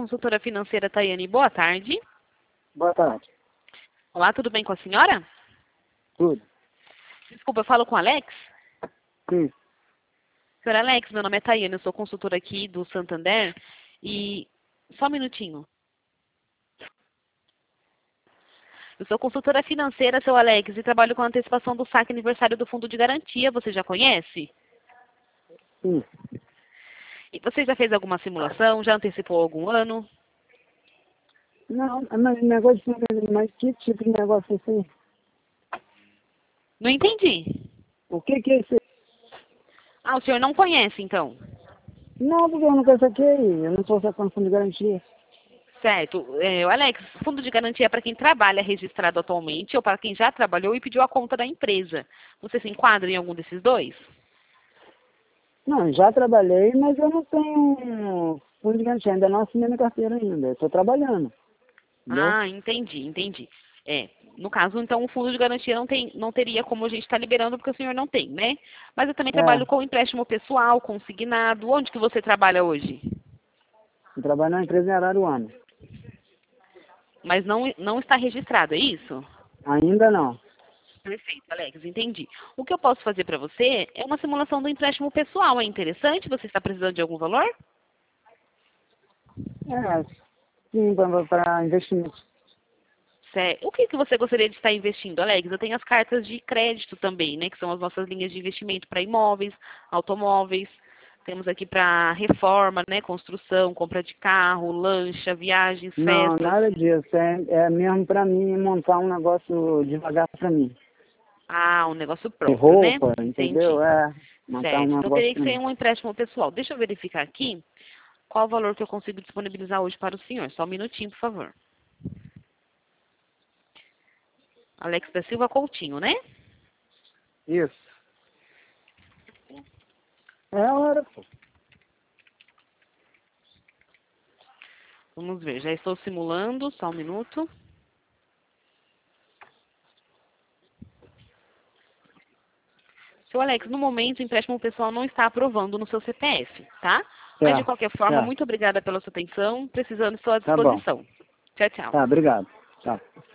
consultora financeira Tayane. Boa tarde. Boa tarde. Olá, tudo bem com a senhora? Tudo. Desculpa, eu falo com o Alex? Sim. Senhor Alex, meu nome é Tayane, eu sou consultora aqui do Santander e... Só um minutinho. Eu sou consultora financeira, seu Alex, e trabalho com a antecipação do saque aniversário do Fundo de Garantia. Você já conhece? Sim. E você já fez alguma simulação? Já antecipou algum ano? Não, mas negócio de mas que tipo de negócio é esse aí? Não entendi. O que é esse? Ah, o senhor não conhece, então? Não, porque eu não quero aqui, eu não sou essa condição de garantia. Certo. Alex, fundo de garantia é para quem trabalha registrado atualmente ou para quem já trabalhou e pediu a conta da empresa. Você se enquadra em algum desses dois? Não, já trabalhei, mas eu não tenho fundo de garantia, ainda não assinei minha carteira ainda, eu estou trabalhando. Entendeu? Ah, entendi. No caso, então, o fundo de garantia não teria como a gente estar liberando porque o senhor não tem, né? Mas eu também trabalho com empréstimo pessoal, consignado. Onde que você trabalha hoje? Eu trabalho na empresa em Araruama. Mas não está registrado, é isso? Ainda não. Perfeito, Alex, entendi. O que eu posso fazer para você é uma simulação do empréstimo pessoal. É interessante? Você está precisando de algum valor? Sim, para investimento. Certo. O que você gostaria de estar investindo, Alex? Eu tenho as cartas de crédito também, né? Que são as nossas linhas de investimento para imóveis, automóveis. Temos aqui para reforma, né? Construção, compra de carro, lancha, viagens, Não, festas. nada disso. É mesmo para mim montar um negócio devagar para mim. Ah, um negócio De próprio, né? roupa, Entendi. entendeu? Montar um Certo. Então negócio teria que para ser mim. um empréstimo pessoal. Deixa eu verificar aqui qual o valor que eu consigo disponibilizar hoje para o senhor. Só um minutinho, por favor. Alex da Silva Coutinho, né? Isso. É a hora, pô. Vamos ver, já estou simulando, só um minuto. Seu Alex, no momento o empréstimo pessoal não está aprovando no seu CPF, tá? Mas de Certo, qualquer forma, certo. muito obrigada pela sua atenção. Precisando, estou à Tá bom. disposição. Tchau, tchau. Tá, obrigado. Tá.